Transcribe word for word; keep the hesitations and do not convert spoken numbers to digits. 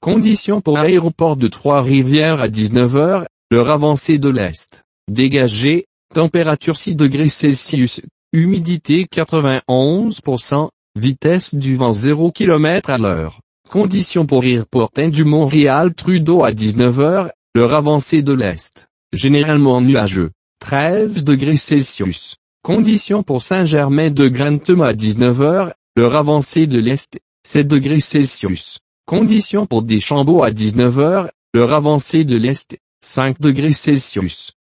Conditions pour aéroport de Trois-Rivières à dix-neuf heures, l'heure avancée de l'Est. Dégagé, température six degrés Celsius, humidité quatre-vingt-onze pour cent, vitesse du vent zéro kilomètre à l'heure. Conditions pour Airport du Montréal Trudeau à dix-neuf heures, l'heure avancée de l'Est. Généralement nuageux, treize degrés Celsius. Conditions pour Saint-Germain de Grantham à dix-neuf heures, l'heure avancée de l'Est, sept degrés Celsius. Conditions pour Deschambault à dix-neuf heures, l'heure avancée de l'Est, cinq degrés Celsius.